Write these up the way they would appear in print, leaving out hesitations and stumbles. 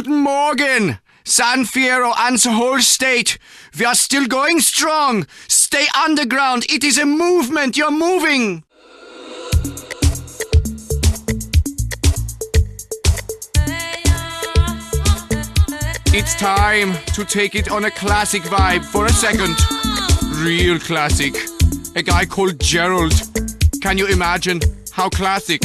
Guten Morgen, San Fierro and the whole state. We are still going strong. Stay underground. It is a movement. You're moving. It's time to take it on a classic vibe for a second. Real classic. A guy called Gerald. Can you imagine how classic?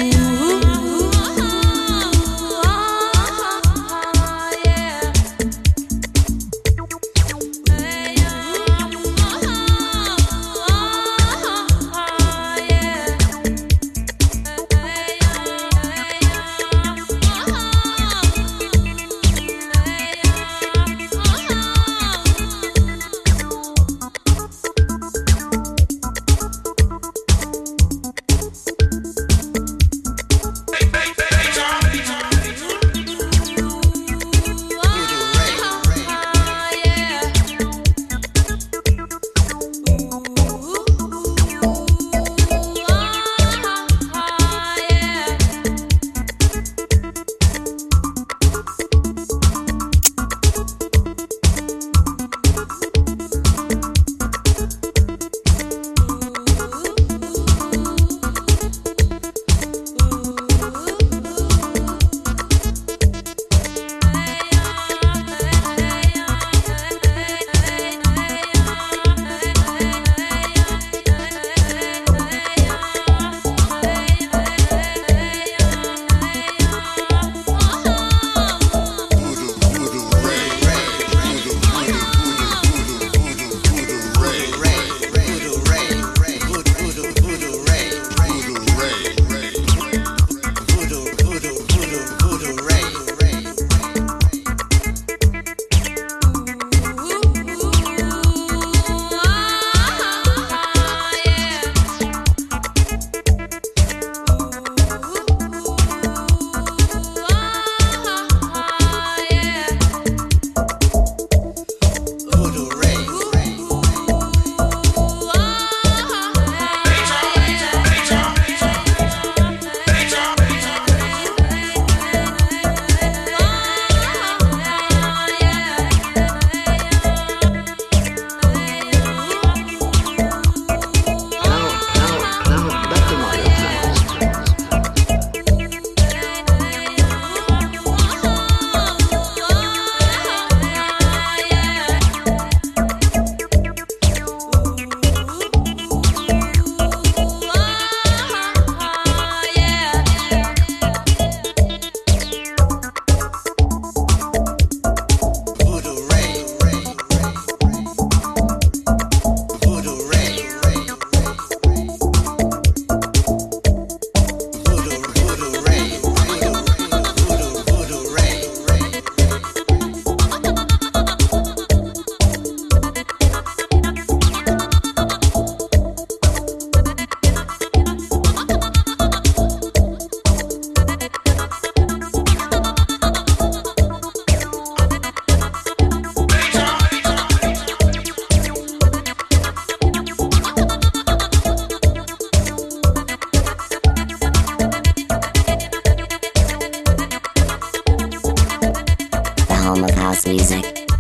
Music,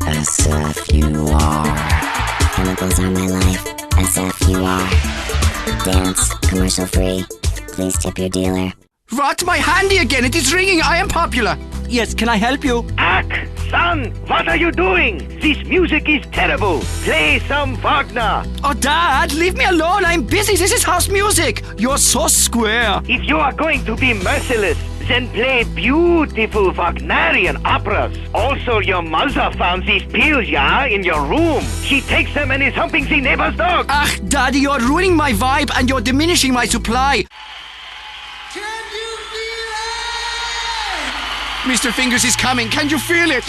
SFUR. Chemicals are my life, SFUR. Dance, commercial free. Please tip your dealer. What? My handy again. It is ringing. I am popular. Yes, can I help you? Ack, son, what are you doing? This music is terrible. Play some Wagner. Oh, Dad, leave me alone. I'm busy. This is house music. You're so square. If you are going to be merciless, then play beautiful Wagnerian operas. Also, your mother found these pills, in your room. She takes them and is humping the neighbor's dog. Ach, Daddy, you're ruining my vibe and you're diminishing my supply. Can you feel it? Mr. Fingers is coming. Can you feel it?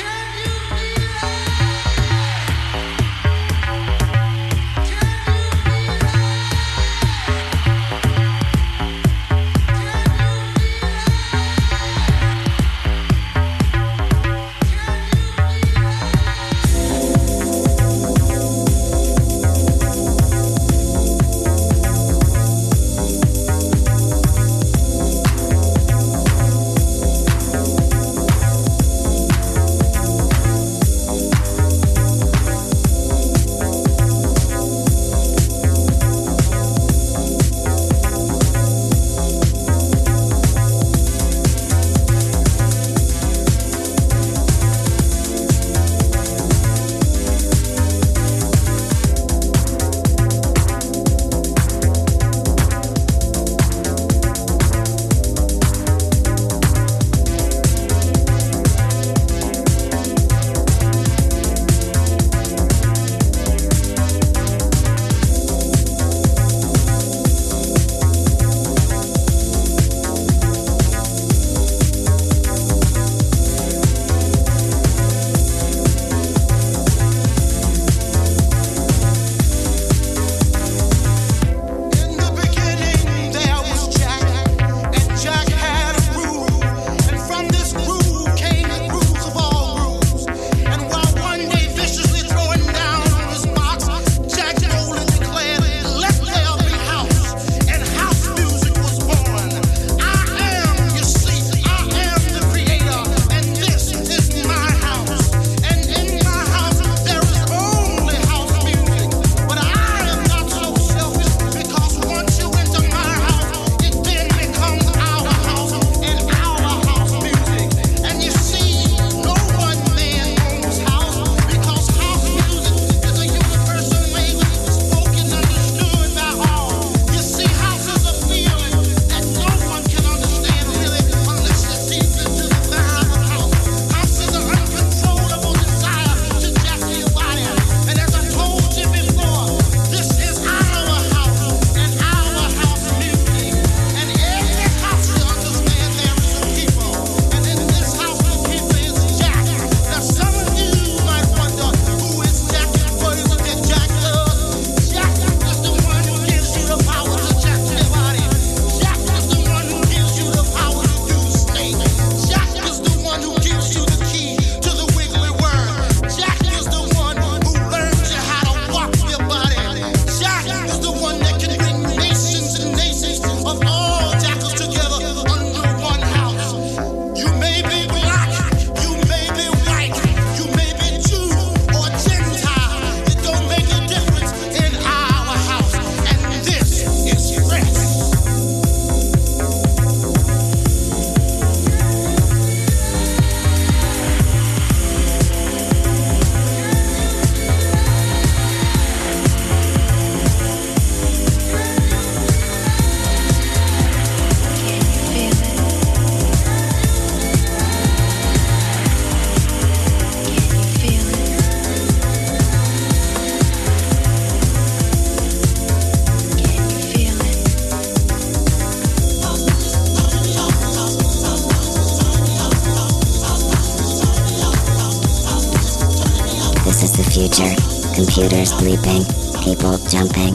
future. Computers bleeping, people jumping.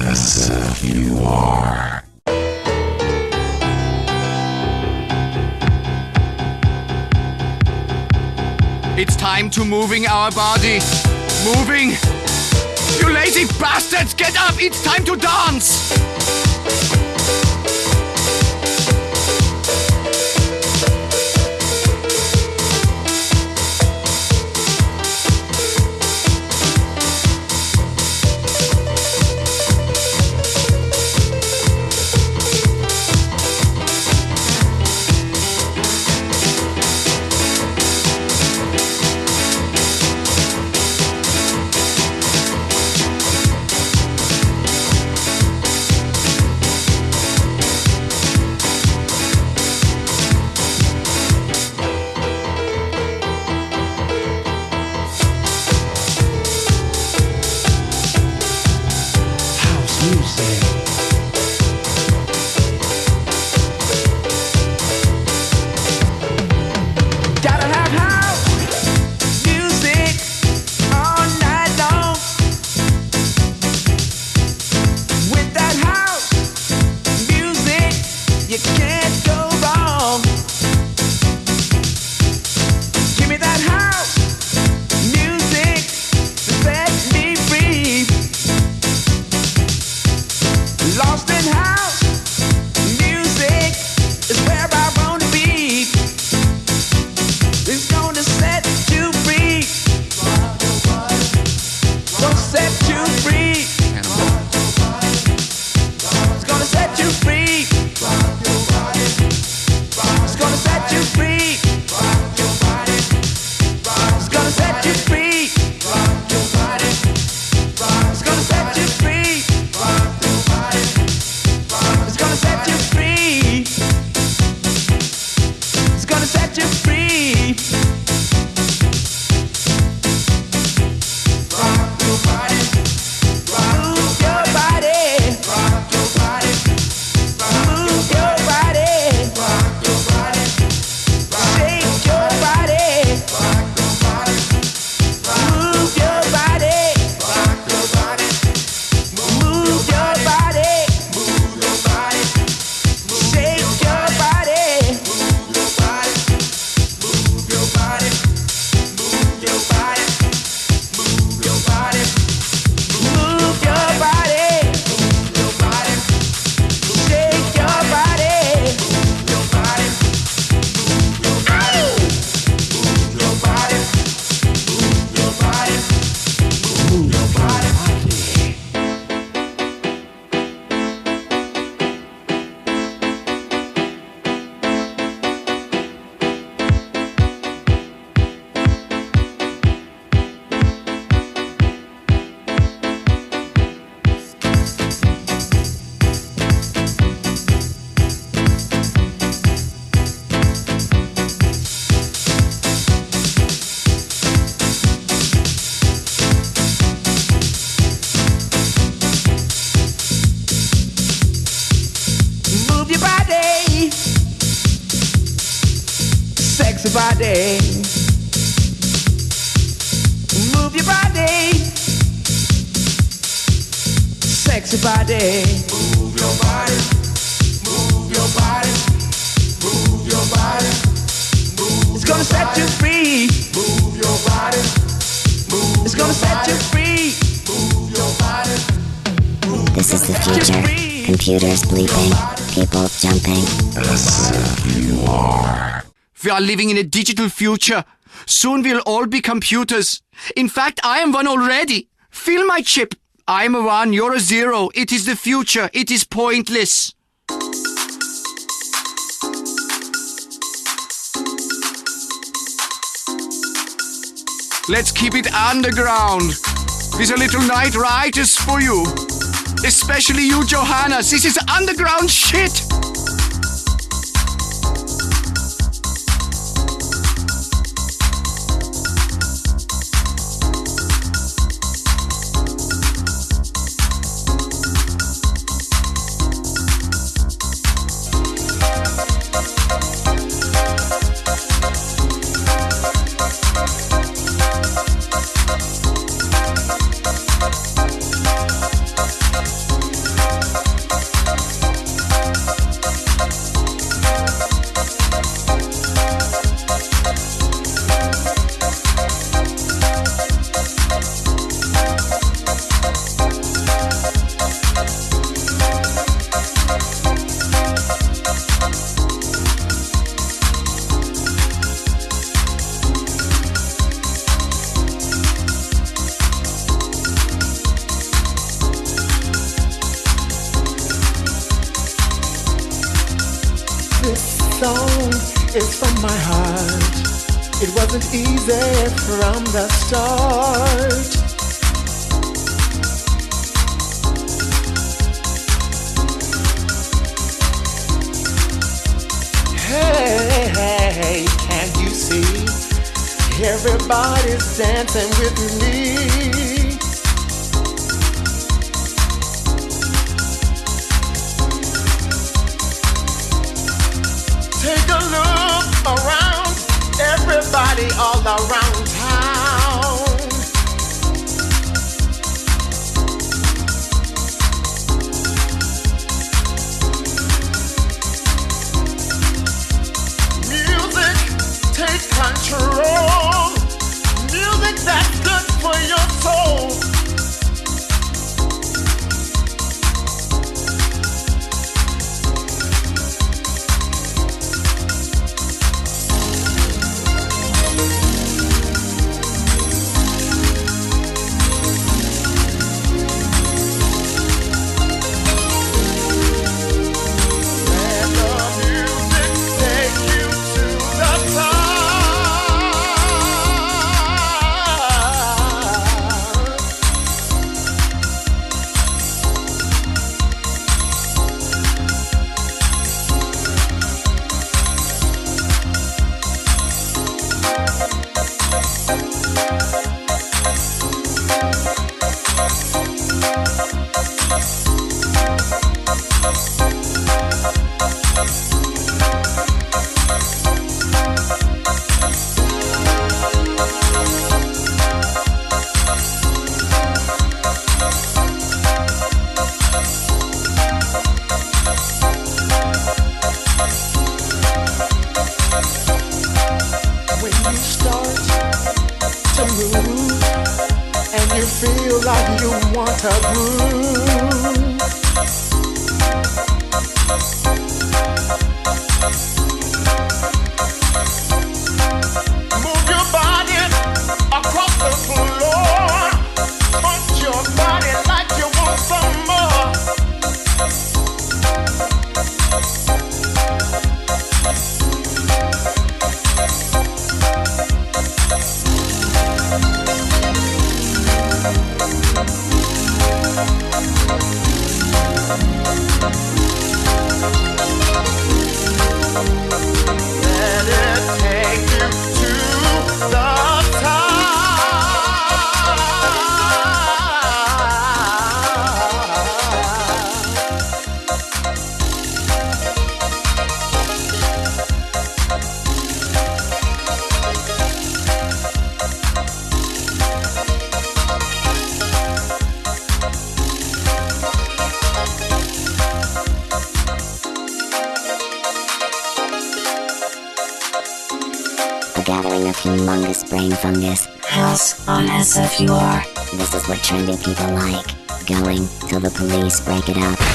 SFUR. It's time to moving our body. Moving! You lazy bastards, get up! It's time to dance! Body. Move your body. Sexy body. Move your body. Move your body. Move your body. Move. It's gonna set you free. Move your body. Move. It's gonna set you free. Move your body. Move. This is the future. Computers bleeping, people jumping. SFUR. We are living in a digital future. Soon we'll all be computers. In fact, I am one already. Feel my chip. I'm a 1, you're a 0. It is the future. It is pointless. Let's keep it underground. With a little Night Riders for you. Especially you, Johanna. This is underground shit. is from my heart. It wasn't easy from the start. Hey, can't you see? Everybody's dancing with me. Take a look around, everybody all around town. Music, take control. Music that's good for your soul. Gathering of humongous brain fungus. House on SFUR. This is what trendy people like. Going till the police break it up.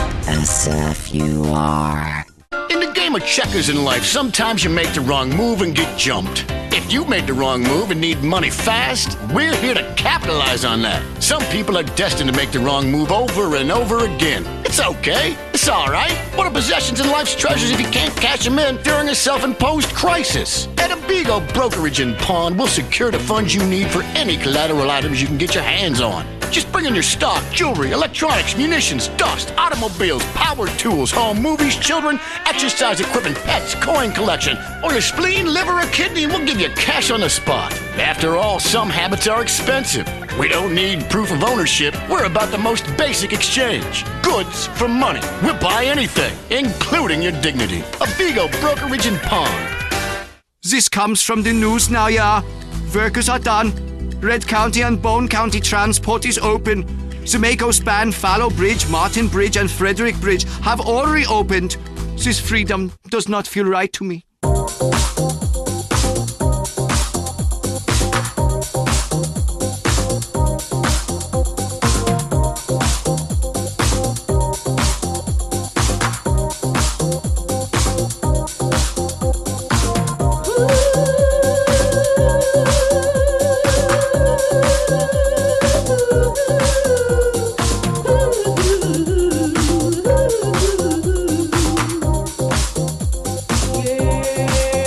SFUR. In the game of checkers in life, sometimes you make the wrong move and get jumped. If you made the wrong move and need money fast, we're here to capitalize on that. Some people are destined to make the wrong move over and over again. It's okay. It's all right. What are possessions and life's treasures if you can't cash them in during a self-imposed crisis? At Abigo Brokerage and Pawn, we'll secure the funds you need for any collateral items you can get your hands on. Just bring in your stock, jewelry, electronics, munitions, dust, automobiles, power tools, home, movies, children, exercise equipment, pets, coin collection, or your spleen, liver, or kidney, and we'll give you cash on the spot. After all, some habits are expensive. We don't need proof of ownership. We're about the most basic exchange. Goods for money. We'll buy anything, including your dignity. Abigo Brokerage and Pawn. This comes from the news now, yeah. Workers are done. Red County and Bone County transport is open. Zamako Span, Fallow Bridge, Martin Bridge, and Frederick Bridge have all reopened. This freedom does not feel right to me. Yeah.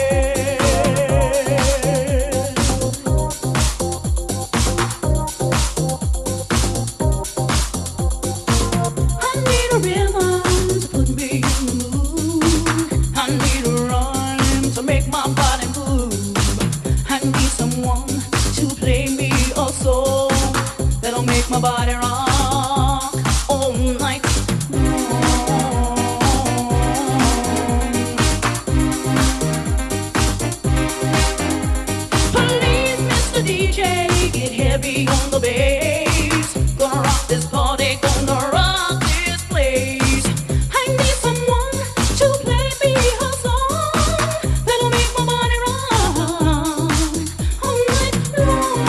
someone to play me a song that'll make my body rock all night long. Please, Mr. DJ, get heavy on the bass. Gonna rock this party, gonna rock this place. I need someone to play me a song that'll make my body rock all night long.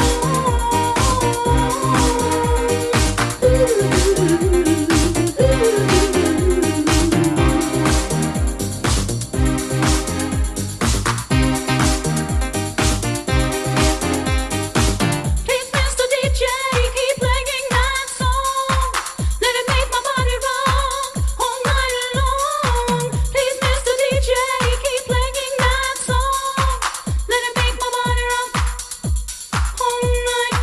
Please, Mr. DJ, keep playing that song. Let it make my body rock all night long. Please, Mr. DJ, keep playing that song. Let it make my body rock all night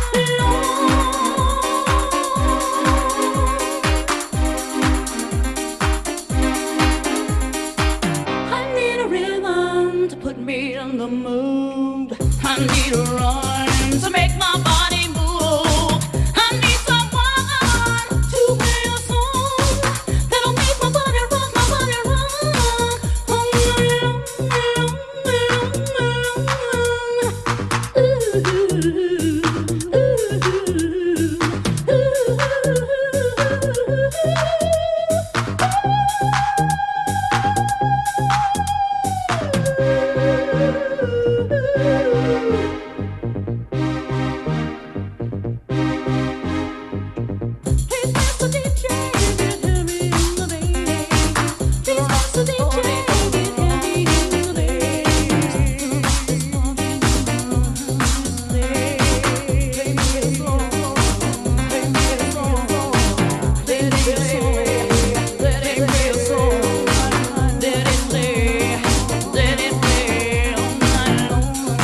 long. I need a rhythm to put me in the mood. I need a rhyme to make my body move. I need someone to play a song that'll make my body rock all night Please, Mr. DJ, get heavy in the bass. Please, Mr. DJ, get heavy in the Play me a song, play me a song, play me a song, let it play a song, let it play all night long.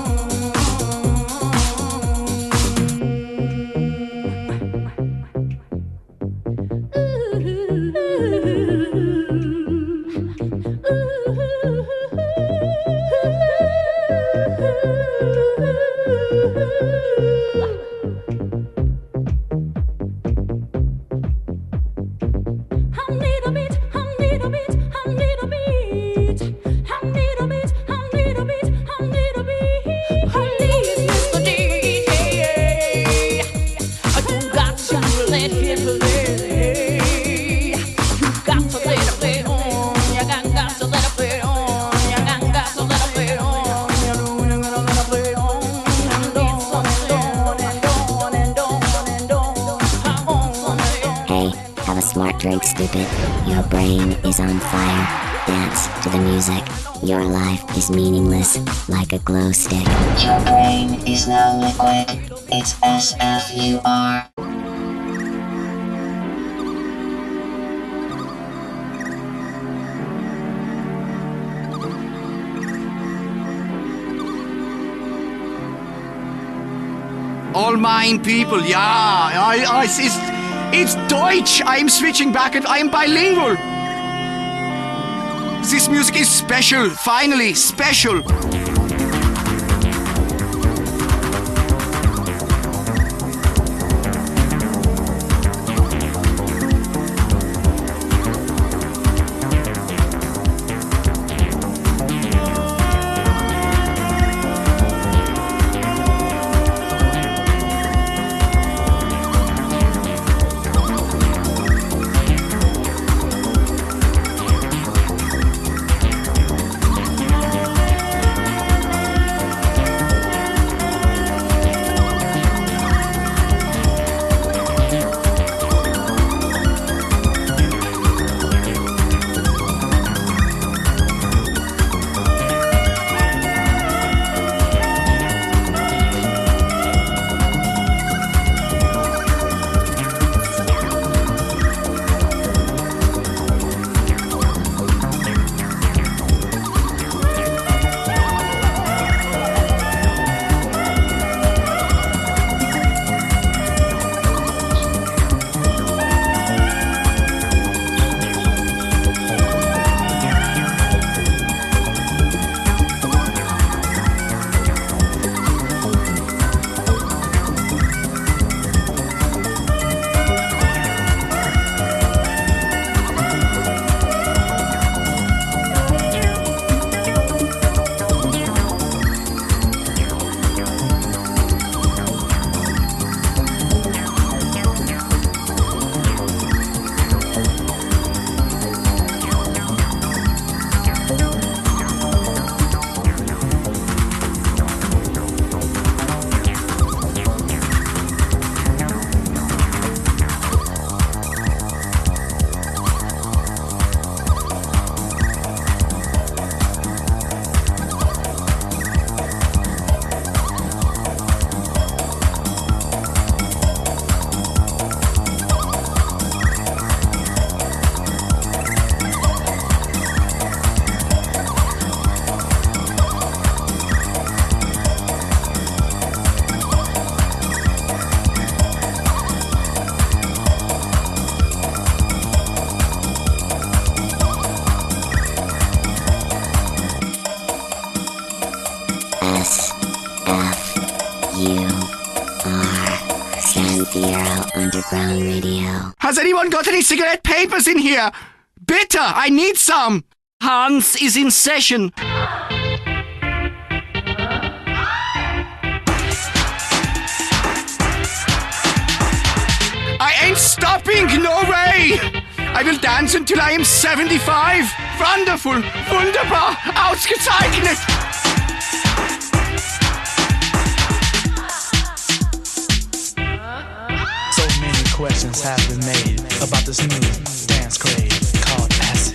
I need a beat, I need a beat, I need a beat. I need a beat, I need a beat, I need a beat. Please, Mr. DJ, you got to let it play. You got to let it play on. You got to let it play on. You got to let it play on. You're gonna let it play on. And on and on and on and on. Hey, have a smart drink, stupid. Your brain is on fire. Dance to the music. Your life is meaningless, like a glow stick. Your brain is now liquid. It's SFUR. All mine people, yeah. It's Deutsch. I'm switching back and I'm bilingual. This music is special. Finally, special. You are San Fierro Underground Radio. Has anyone got any cigarette papers in here? Bitter, I need some. Hans is in session. I ain't stopping, no way! I will dance until I am 75. Wonderful, wunderbar, ausgezeichnet! So many questions have been made about this new dance craze called acid.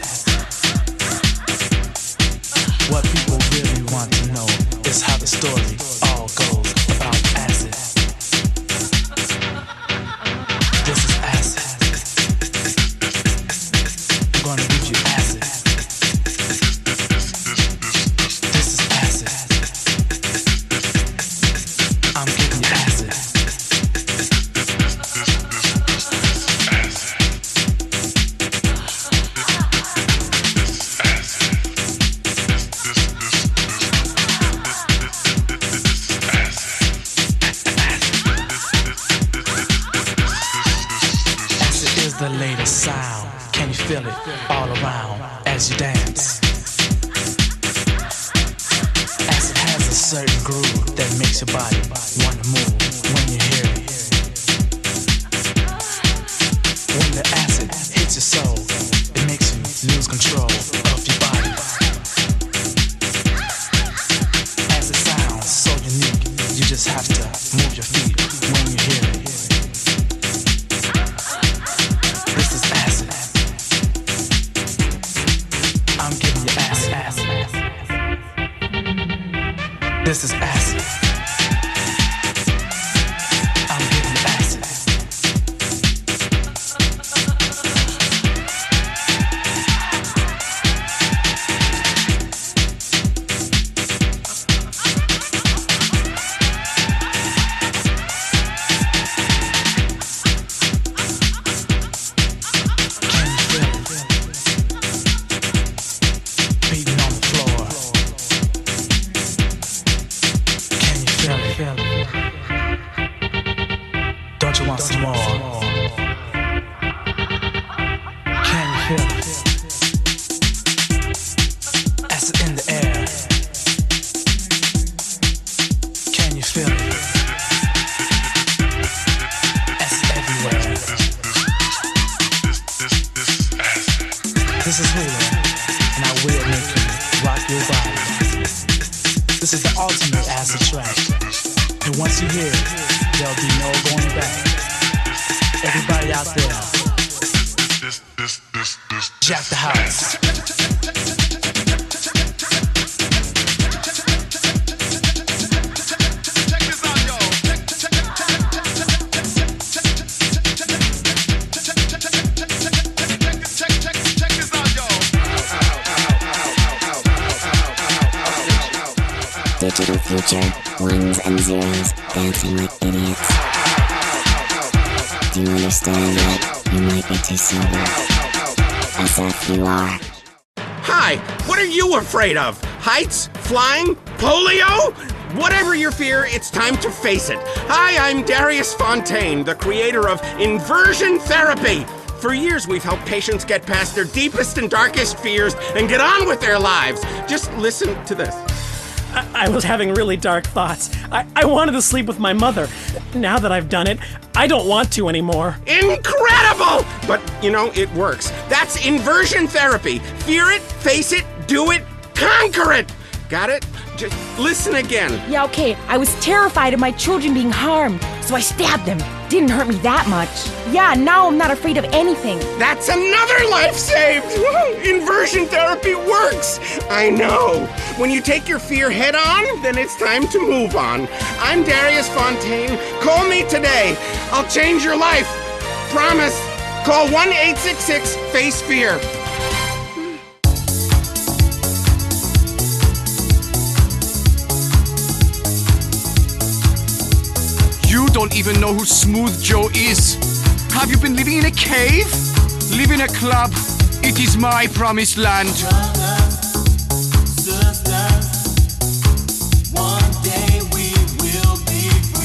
What people really want to know is how the story all goes about acid. This is acid. I'm gonna give you acid. This is acid. I'm giving you acid. The latest sound, can you feel it all around as you dance? Acid has a certain groove that makes your body want to move when you hear it. When the acid hits your soul, it makes you lose control of your body. Acid sounds so unique, you just have to move your feet when you hear it. This is acid. I'm giving you acid. Can you feel it? Beating on the floor. Don't you want some more? Can you feel it? Acid in the air. Can you feel it? Acid everywhere. This is Hula, and I will make you rock your body. This is the ultimate acid track. And once you hear it, there'll be no going back. Everybody out there, jack the house. Digital future, ones and zeros, dancing like idiots. Do you understand that you might be too sober? SFUR. Hi, what are you afraid of? Heights? Flying? Polio? Whatever your fear, it's time to face it. Hi, I'm Darius Fontaine, the creator of Inversion Therapy. For years, we've helped patients get past their deepest and darkest fears and get on with their lives. Just listen to this. I was having really dark thoughts. I wanted to sleep with my mother. Now that I've done it, I don't want to anymore. Incredible! But, you know, it works. That's inversion therapy. Fear it, face it, do it, conquer it! Got it? Just listen again. Yeah, okay. I was terrified of my children being harmed, so I stabbed them. Didn't hurt me that much. Yeah, now I'm not afraid of anything. That's another life saved! Inversion therapy works! I know. When you take your fear head on, then it's time to move on. I'm Darius Fontaine. Call me today. I'll change your life. Promise. Call 1-866-FACE-FEAR. You don't even know who Smooth Joe is. Have you been living in a cave? Live in a club. It is my promised land. One day we will be free.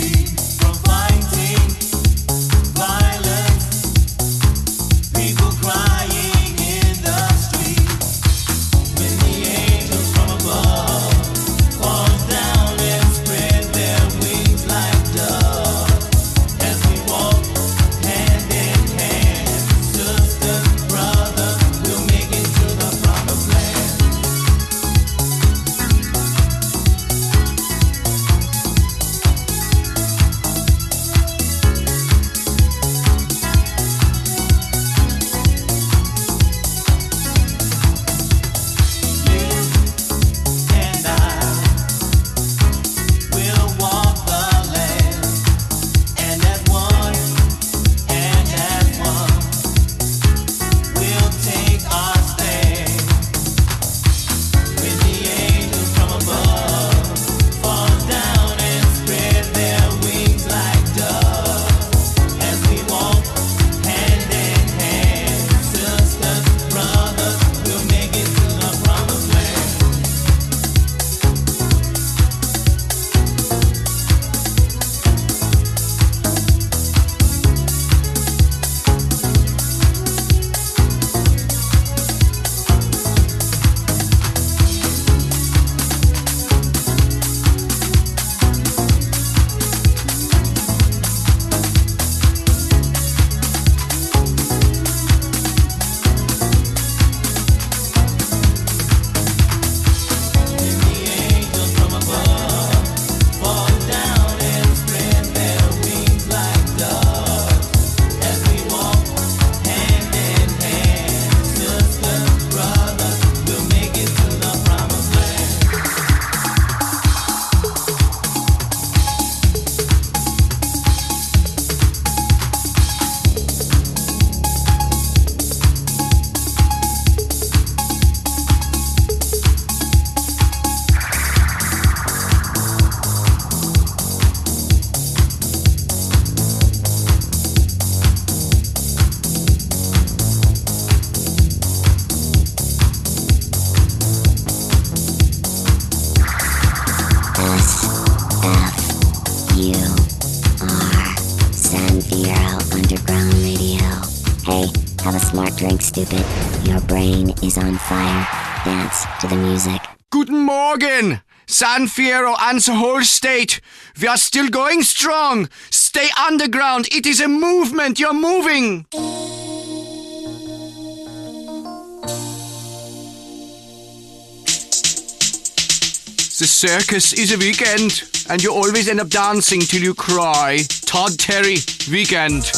Have a smart drink, stupid. Your brain is on fire. Dance to the music. Guten Morgen, San Fierro and the whole state. We are still going strong. Stay underground. It is a movement. You're moving. The circus is a weekend, and you always end up dancing till you cry. Todd Terry, Weekend.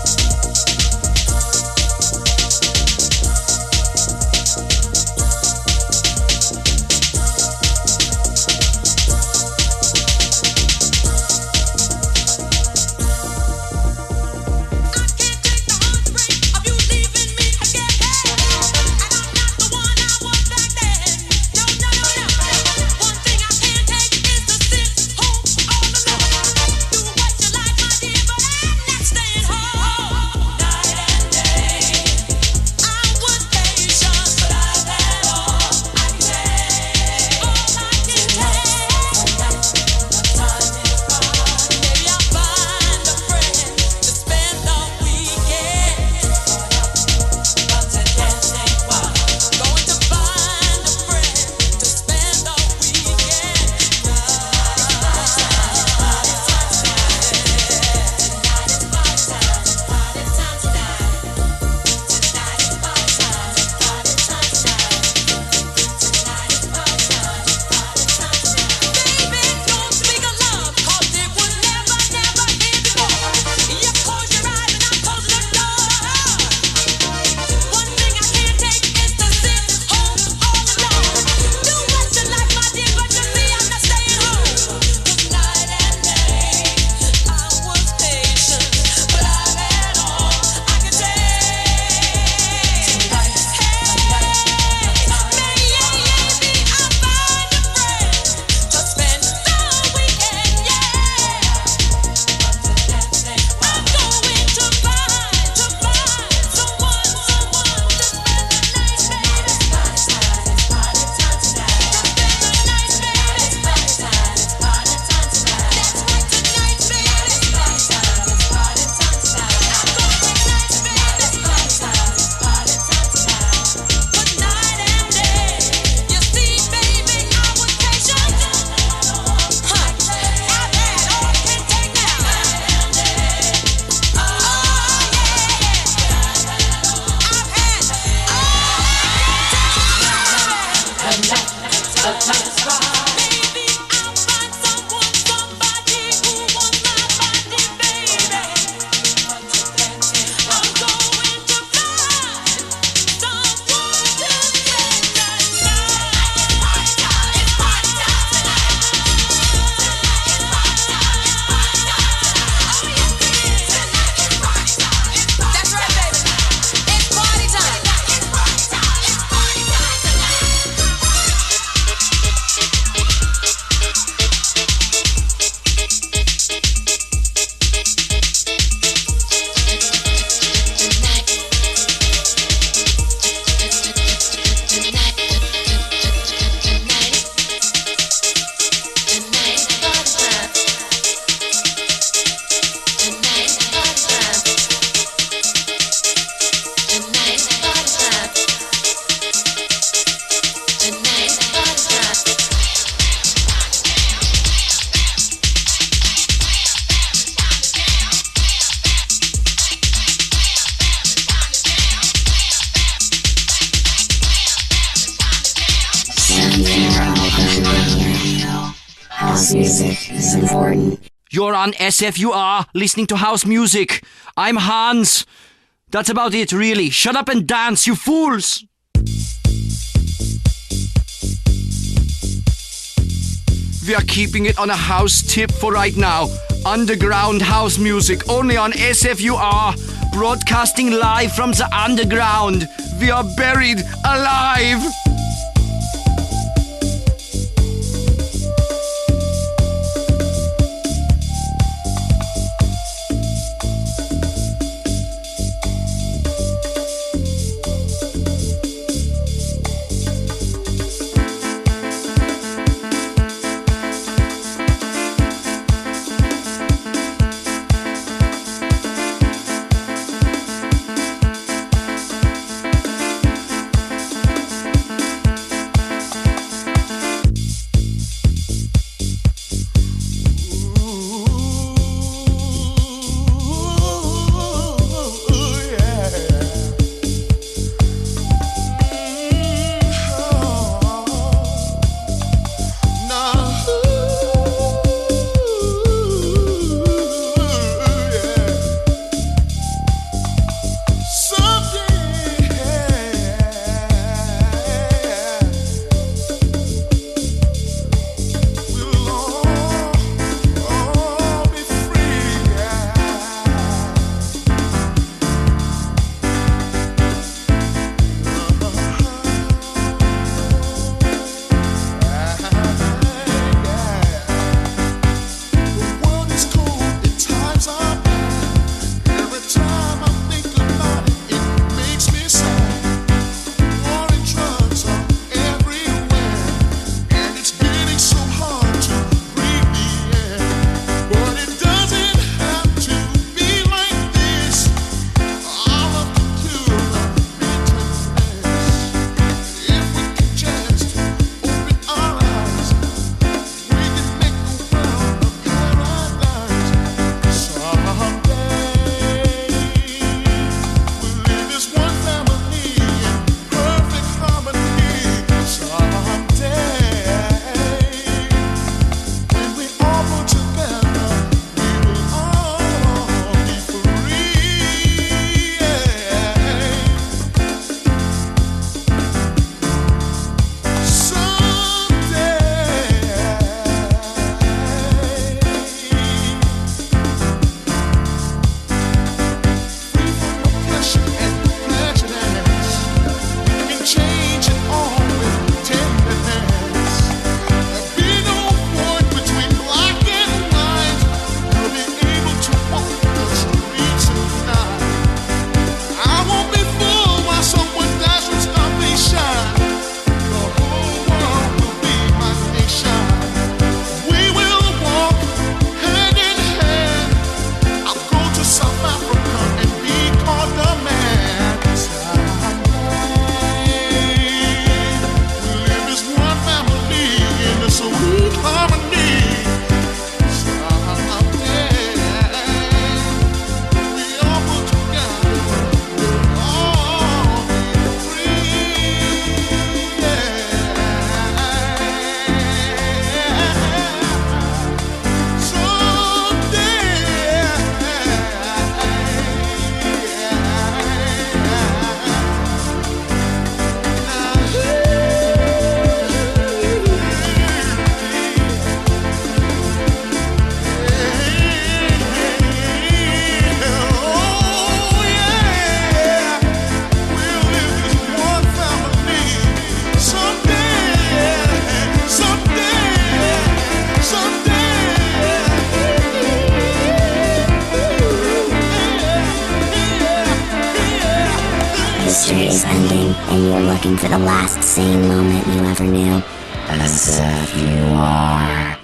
House music is important. You're on SFUR, listening to house music. I'm Hans. That's about it, really. Shut up and dance, you fools! We are keeping it on a house tip for right now. Underground house music, only on SFUR. Broadcasting live from the underground. We are buried alive. is ending, and you're looking for the last sane moment you ever knew. As if you are.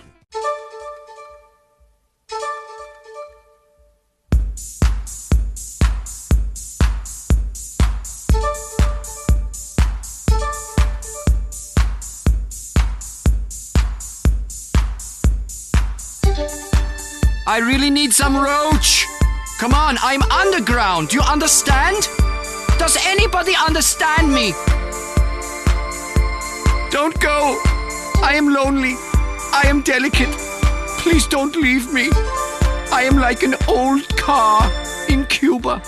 I really need some roach. Come on, I'm underground. Do you understand? Does anybody understand me? Don't go. I am lonely. I am delicate. Please don't leave me. I am like an old car in Cuba.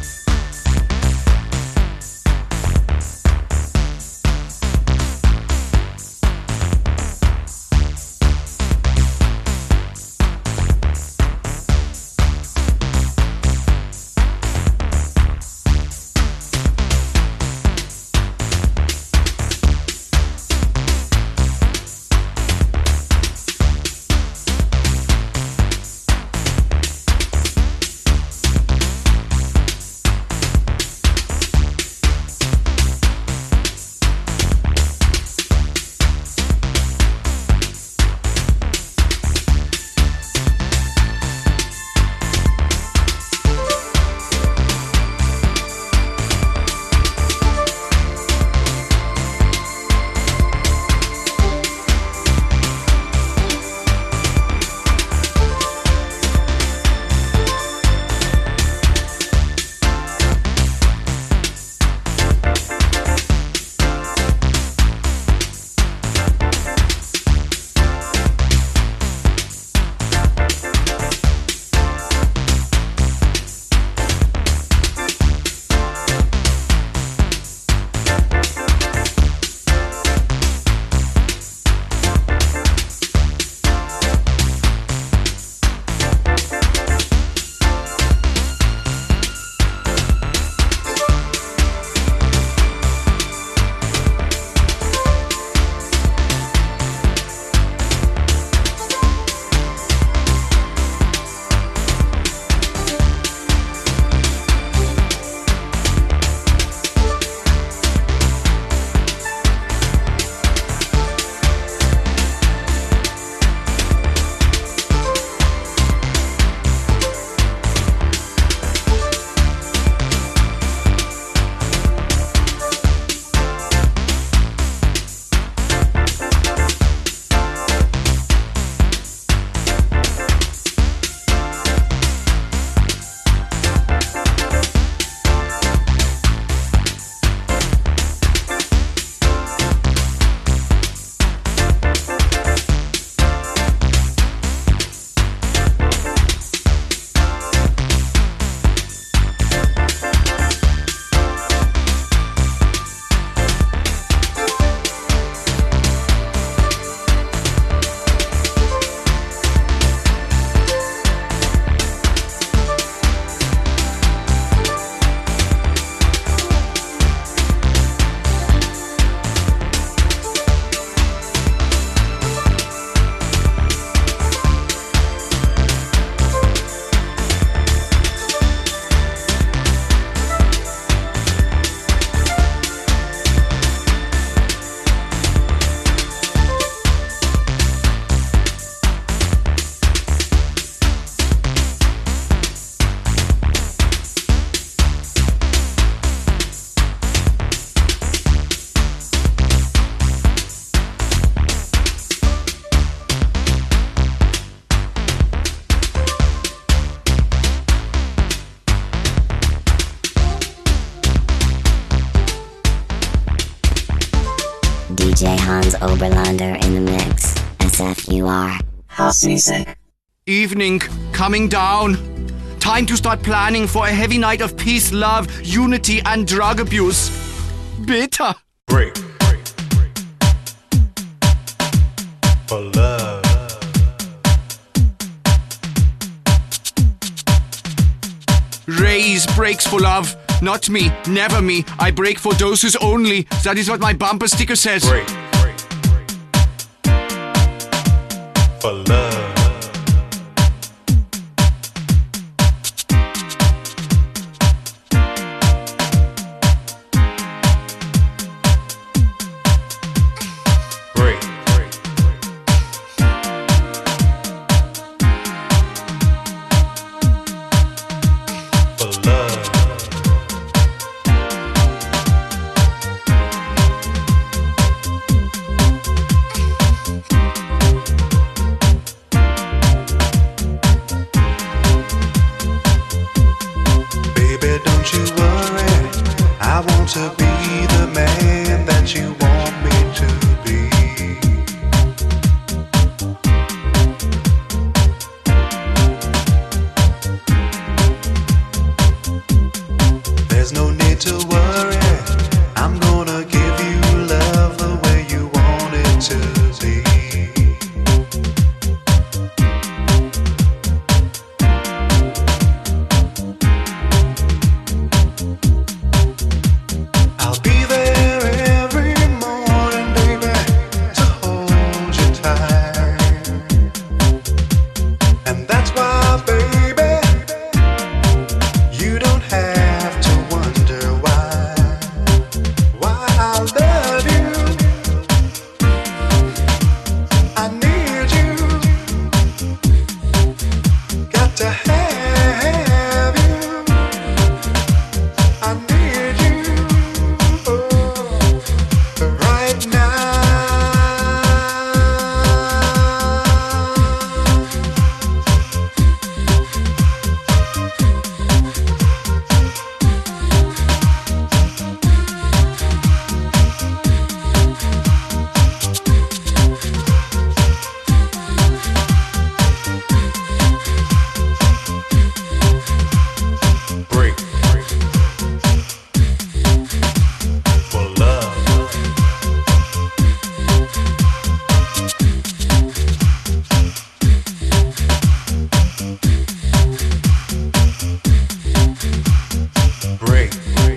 DJ Hans Oberlander in the mix. SFUR. House music. Evening, coming down. Time to start planning for a heavy night of peace, love, unity, and drug abuse. Bitter. Break. For love. Raise breaks for love. Not me, never me. I break for doses only. That is what my bumper sticker says. Break. For love. to be the man that you want me to be. There's no need to worry, I'm gonna give you love the way you want it to be. I'll be there every morning, baby, to hold you tight. And that's why, baby, you don't have to wonder why I love you. I need you, got to have you. I need you right now. Break for love. Break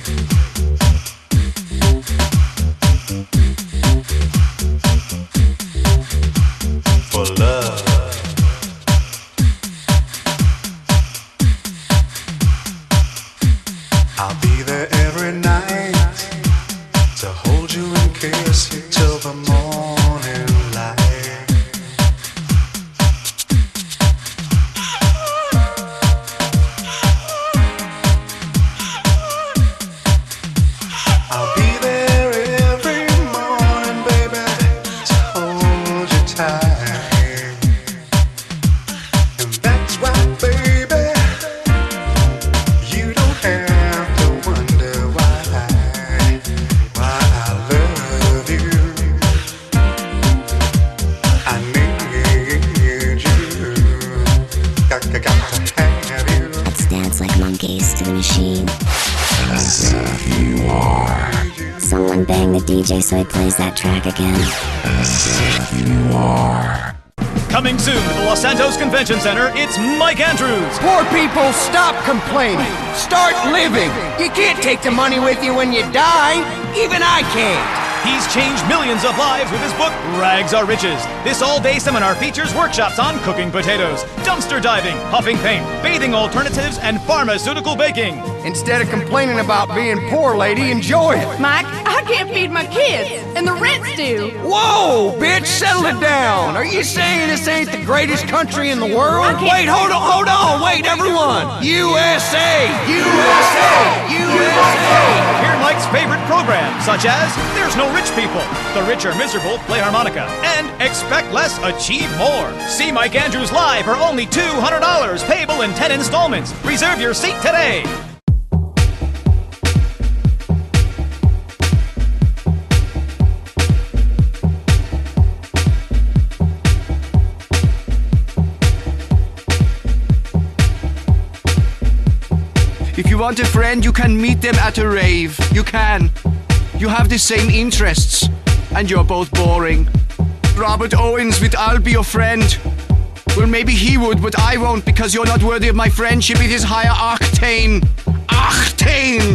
for love. I'll be there every night to hold you and kiss you till the morning light. I'll be there every morning, baby, to hold you tight. And that's why, baby, you don't have to wonder why I love you. I need you. Got to have you. Let's dance like monkeys to the machine. As if you are. Someone bang the DJ so he plays that track again. As if you are. Coming soon to the Los Santos Convention Center, it's Mike Andrews. Poor people, stop complaining. Start living. You can't take the money with you when you die. Even I can't. He's changed millions of lives with his book, Rags Are Riches. This all-day seminar features workshops on cooking potatoes, dumpster diving, huffing paint, bathing alternatives, and pharmaceutical baking. Instead of complaining about being poor, lady, enjoy it. Mike, I can't feed my kids, and the rent's due. Whoa, bitch, settle it down. Are you saying this ain't the greatest country in the world? Wait, hold on, wait, everyone. USA, USA, USA. Hear Mike's favorite programs, such as There's No Rich People, The Rich Are Miserable Play Harmonica, and Expect Less, Achieve More. See Mike Andrews live for only $200, payable in 10 installments. Reserve your seat today. If you want a friend, you can meet them at a rave. You can. You have the same interests, and you're both boring. Robert Owens with I'll Be Your Friend. Well, maybe he would, but I won't, because you're not worthy of my friendship. It is higher octane. Octane!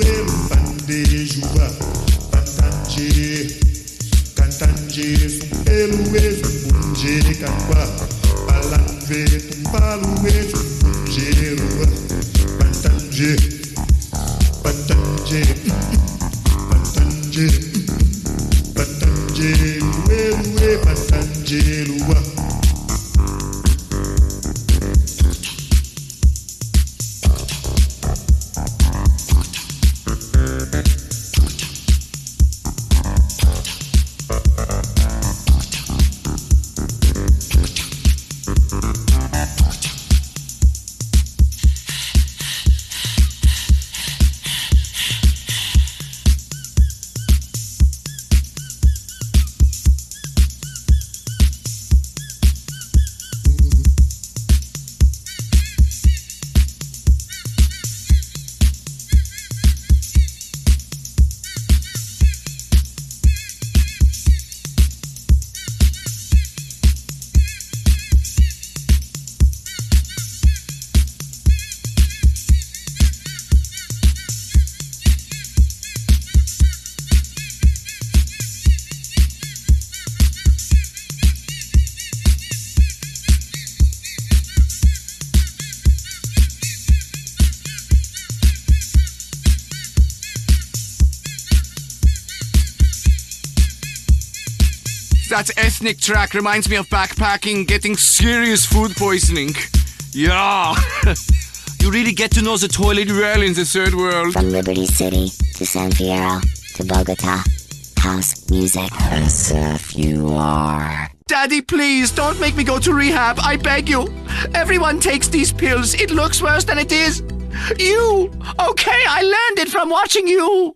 That ethnic track reminds me of backpacking, getting serious food poisoning. Yeah. You really get to know the toilet well in the third world. From Liberty City to San Fierro to Bogota, house music. SFUR. Daddy, please, don't make me go to rehab. I beg you. Everyone takes these pills. It looks worse than it is. You! Okay, I learned it from watching you.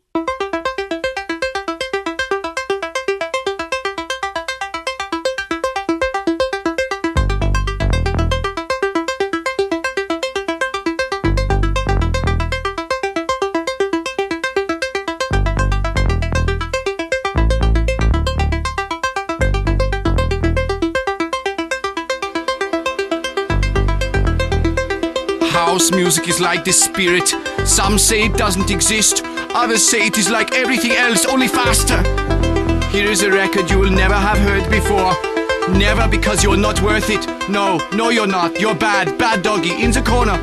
House music is like this spirit. Some say it doesn't exist. Others say it is like everything else, only faster. Here is a record you will never have heard before. Never, because you're not worth it. No, you're not. You're bad. Bad doggy. In the corner.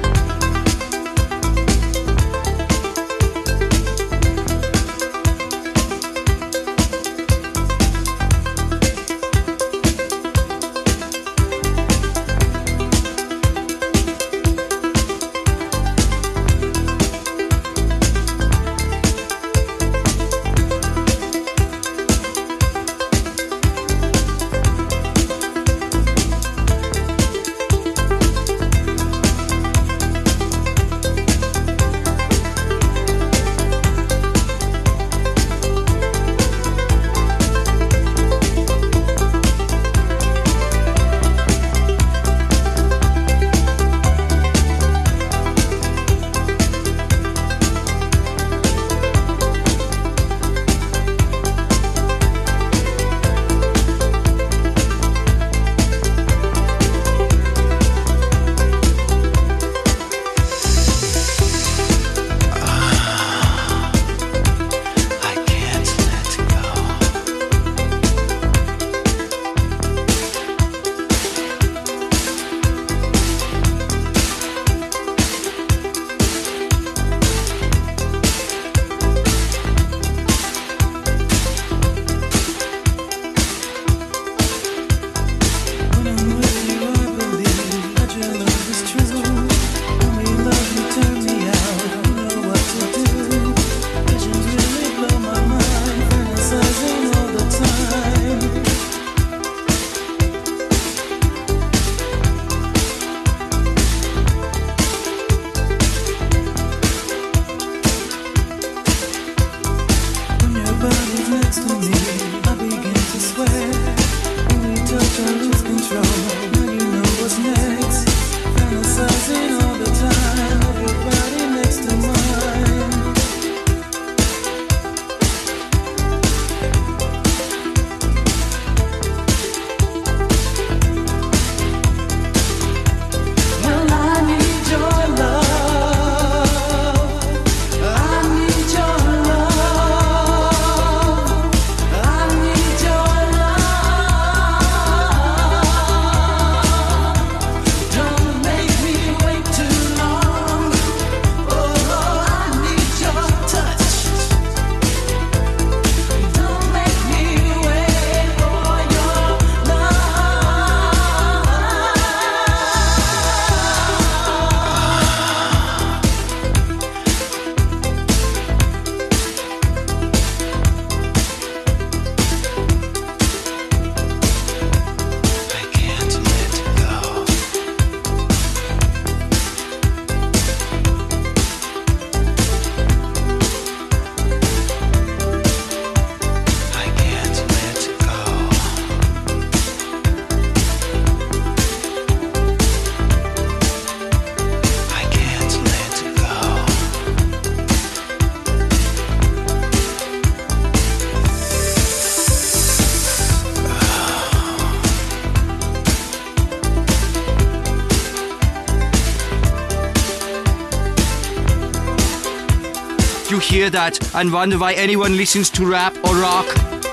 hear that and wonder why anyone listens to rap or rock.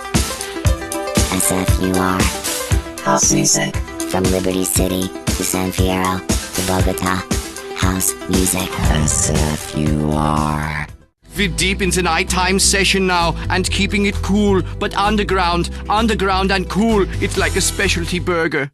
SFUR. House music. From Liberty City to San Fierro to Bogota. House music. SFUR. We're deep in the nighttime session now and keeping it cool, but underground and cool. It's like a specialty burger.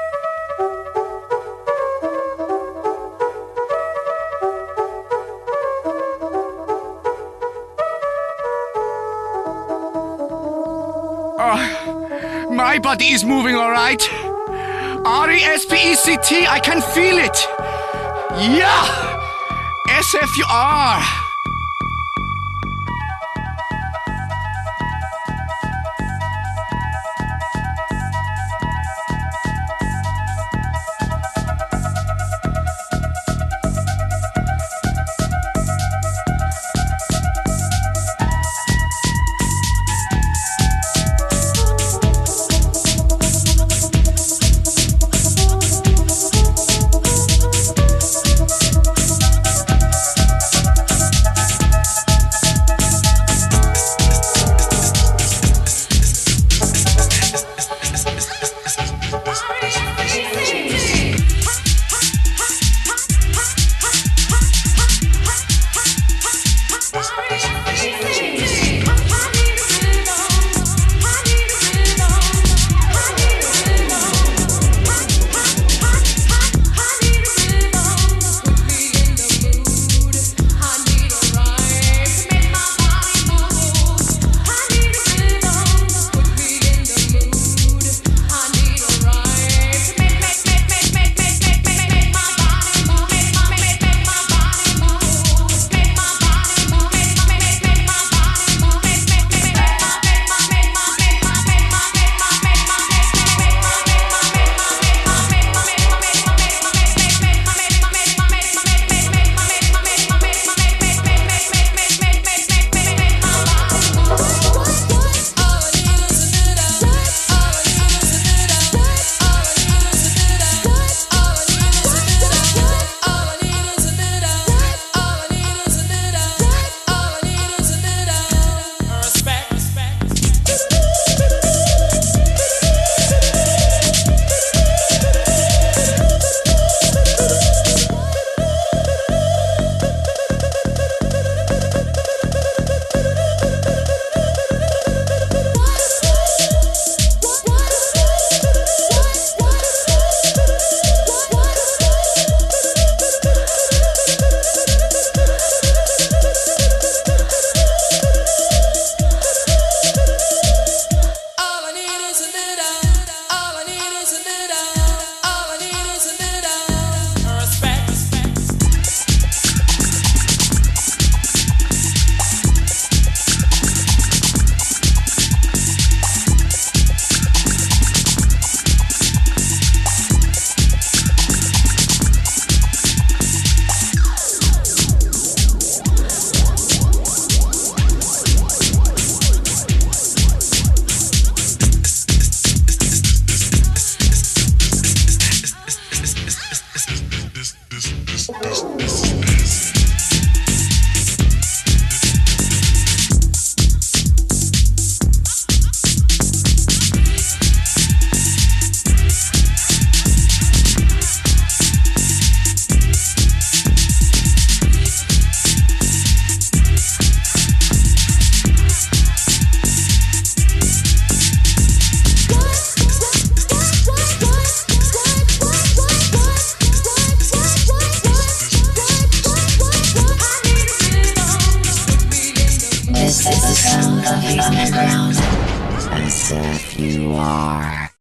My body is moving all right. R-E-S-P-E-C-T, I can feel it. Yeah! SFUR. This is the sound of the underground. SFUR.